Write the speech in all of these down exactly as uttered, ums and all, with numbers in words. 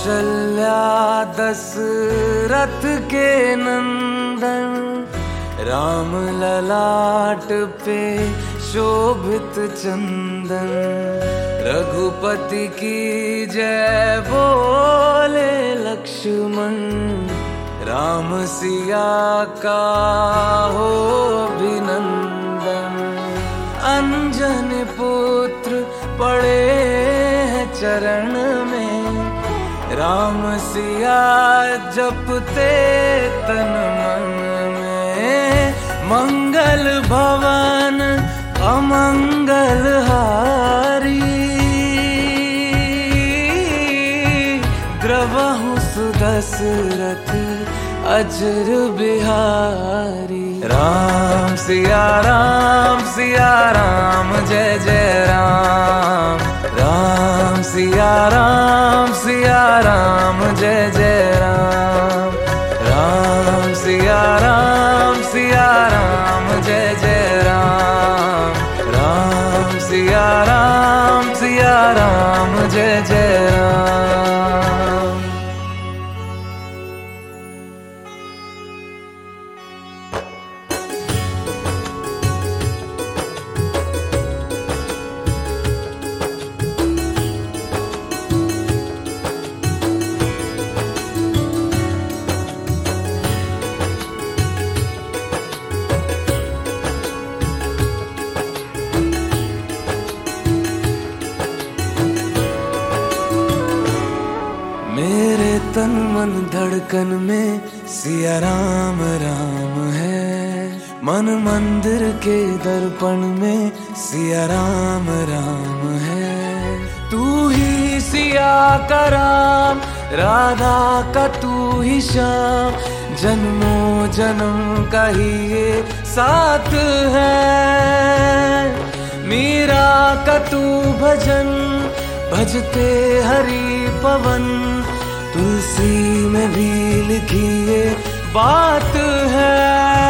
कौशल्या दशरथ के नंदन, राम ललाट पे शोभित चंदन। रघुपति की जय बोले लक्ष्मण, राम सिया का हो अभिनंदन। अंजन पुत्र पड़े हैं चरण में, राम सिया जपते तन मन में। मंगल भवन अमंगल हारी, द्रवहु सुदशरथ अजर बिहारी। राम सिया राम सिया राम जय जय राम। राम सिया राम सिया राम जय जय राम। राम सिया राम सिया राम जय जय राम। राम सिया राम सिया राम जय जय राम। मेरे तन मन धड़कन में सिया राम राम है। मन मंदिर के दर्पण में सिया राम राम है। तू ही सिया का राम, राधा का तू ही श्याम। जन्मों जन्म का ही ये साथ है। मीरा का तू भजन, भजते हरि पवन। तुलसी में भी लिखी ये बात है।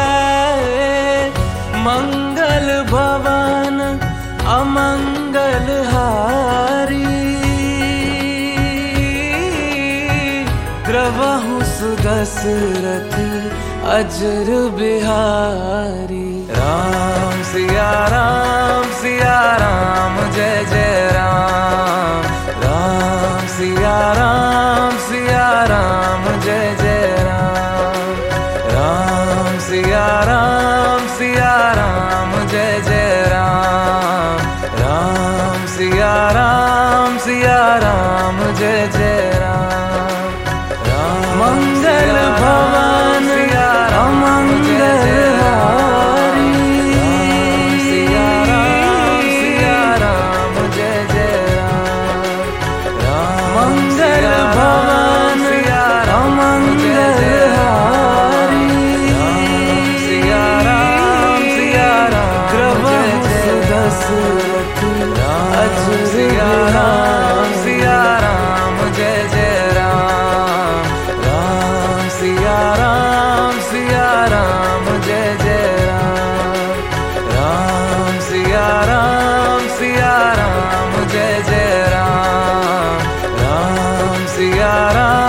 मंगल भवन अमंगल हारी, द्रवहु सुदशरथ अजर बिहारी। राम सिया राम सिया राम जय जय राम। राम सिया राम सिया राम जय जय राम। राम सिया राम सिया राम जय जय राम। राम सिया राम सिया राम जय जय राम। मंगल भवन अमंगल हारी, सिया राम सिया राम जय जय राम। मंगल भवन अमंगल हारी, सिया राम सिया राम जय जय दशरथ अजर सिया राम सिया राम जय जय राम। राम सिया राम सिया राम जय जय राम। राम सिया राम सिया राम जय जय राम। राम सिया राम